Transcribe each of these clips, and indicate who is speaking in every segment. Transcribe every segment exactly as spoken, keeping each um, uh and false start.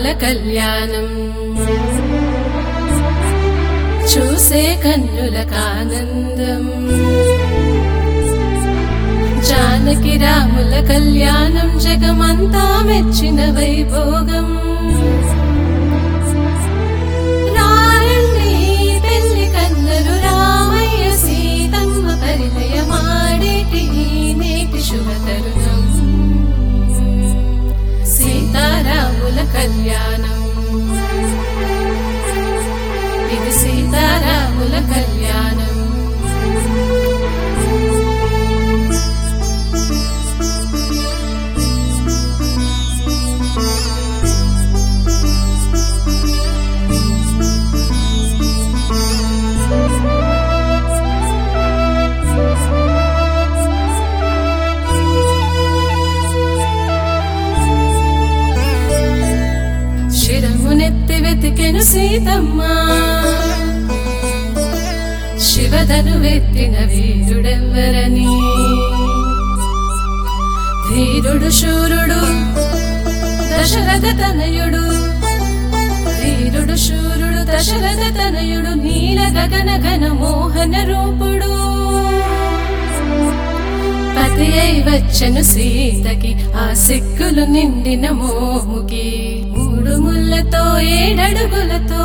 Speaker 1: కళ్యాణం చూసే కన్నులకానందం జానకి రాముల కళ్యాణం జగమంతా మెచ్చిన వైభోగం రారండి పెళ్లి కన్నలు రామయ్య సీతమ్మ పరిణయమాడేటి నేటి శుభ తరుణం సీతారాముల కళ్యాణం ఇది సీతారాముల కళ్యాణం శిరమునెత్తి వెతికెను సీతమ్మ శివధను వెత్తిన వీరుడెవ్వరని ధీరుడు శూరుడు దశరథ తనయుడు ధీరుడు శూరుడు దశరథ తనయుడు నీల గగన ఘన మోహన రూపుడు పతి అయి వచ్చెను సీతకి ఆ సిక్కులు నిండిన మోముకి మూడు ముళ్ళతో ఏడడుగులతో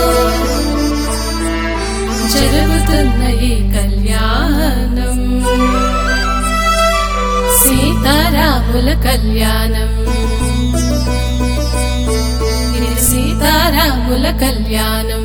Speaker 1: జరుగుతున్న ఈ కళ్యాణం సీతారాముల కళ్యాణం ఇది సీతారాముల కళ్యాణం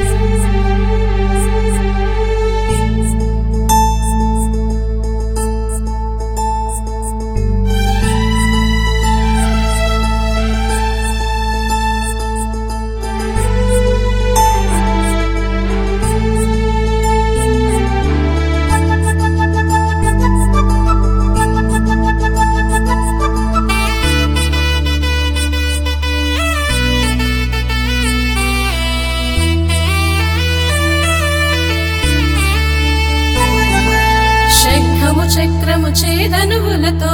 Speaker 1: చక్రము చేదనువులతో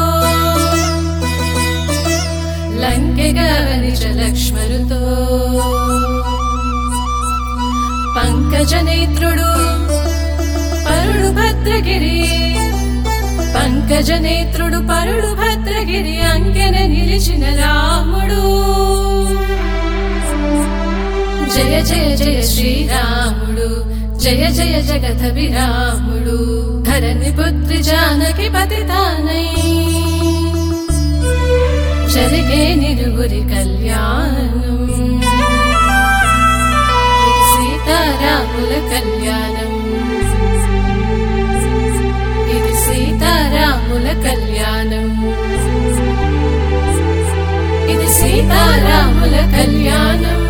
Speaker 1: లంకెగా నిజ లక్ష్మణుతో పంకజనేత్రుడు పరుడు భద్రగిరి పంకజనేత్రుడు పరుడు భద్రగిరి అంకెన నిలిచిన రాముడు జయ జయ జయ శ్రీరాముడు జయ జయ జగదభిరాముడు ధరణి పుత్రి జానకి పతితానై జరిగే నిరువురి కళ్యాణం ఇది సీతారాముల కళ్యాణం ఇది సీతారాముల కళ్యాణం ఇది సీతారాముల కళ్యాణం